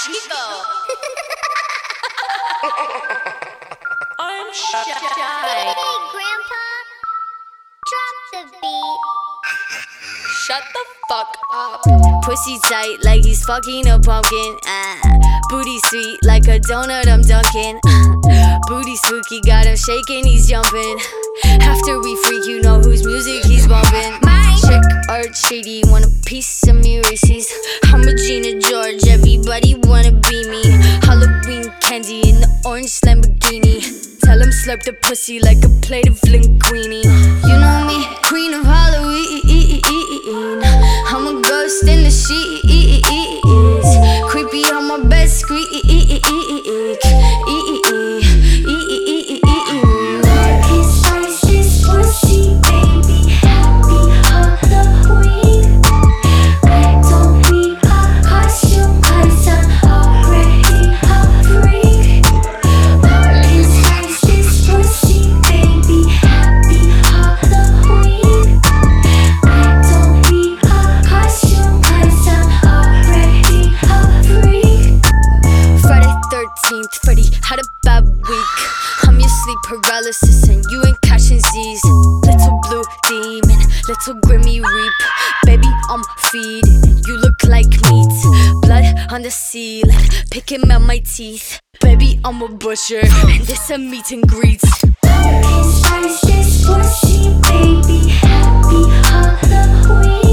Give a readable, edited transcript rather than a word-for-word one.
Chico. I'm shy. Hey, Grandpa, drop the beat. Shut the fuck up. Pussy tight like he's fucking a pumpkin. Booty sweet like a donut I'm dunking. Booty spooky, got him shaking, he's jumping. After we freak, you know whose music he's bumping. My chick art shady, want a piece of me Reese's. I'm Regina George, everybody wanna be me. Halloween candy in the orange Lamborghini. Tell him slurp the pussy like a plate of linguine. You know me, queen of Halloween. I'm a ghost in the sheets. Creepy on my bed squeak. Freddy had a bad week. I'm your sleep paralysis and you ain't catching Z's. Little blue demon, little grimy reap. Baby, I'm feeding, you look like meat. Blood on the ceiling, picking out my teeth. Baby, I'm a butcher, and this a meet and greet. Pumpkin spice this pussy, baby. Happy Halloween.